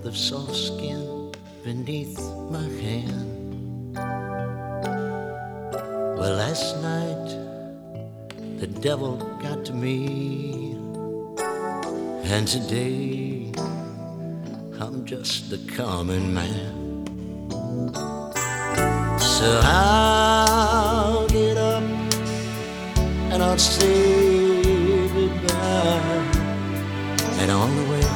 the soft skin beneath my hand. Well, last night the devil got to me, and today I'm just a common man. So I'll get up and I'll say goodbye, and on the way